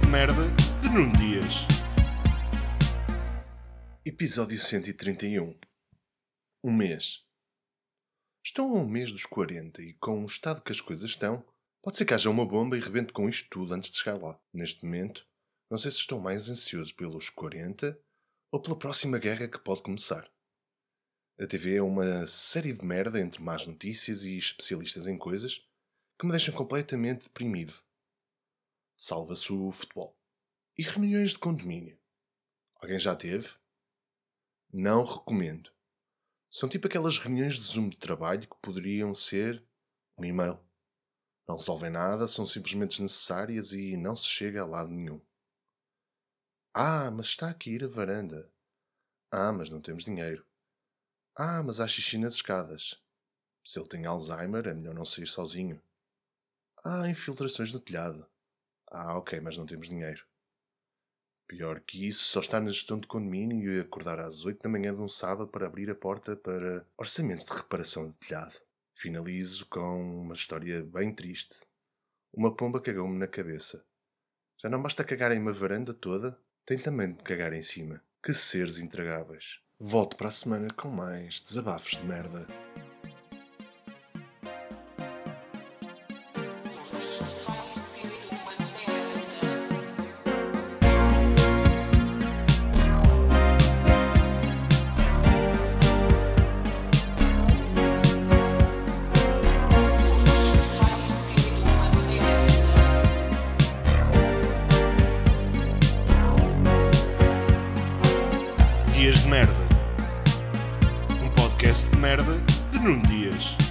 de merda de Nuno Dias. Episódio 131. Um mês. Estão a um mês dos 40 e com o estado que as coisas estão, pode ser que haja uma bomba e rebente com isto tudo antes de chegar lá. Neste momento, não sei se estou mais ansioso pelos 40 ou pela próxima guerra que pode começar. A TV é uma série de merda entre más notícias e especialistas em coisas que me deixam completamente deprimido. Salva-se o futebol. E reuniões de condomínio. Alguém já teve? Não recomendo. São tipo aquelas reuniões de Zoom de trabalho que poderiam ser um e-mail. Não resolvem nada, são simplesmente desnecessárias e não se chega a lado nenhum. Mas está aqui ir a varanda. Mas não temos dinheiro. Mas há xixi nas escadas. Se ele tem Alzheimer, é melhor não sair sozinho. Infiltrações no telhado. Ok, mas não temos dinheiro. Pior que isso, só está na gestão de condomínio e acordar às 8 da manhã de um sábado para abrir a porta para orçamento de reparação de telhado. Finalizo com uma história bem triste. Uma pomba cagou-me na cabeça. Já não basta cagar em uma varanda toda, tem também de cagar em cima. Que seres intragáveis. Volto para a semana com mais desabafos de merda. Dias de merda. Um podcast de merda de Nuno Dias.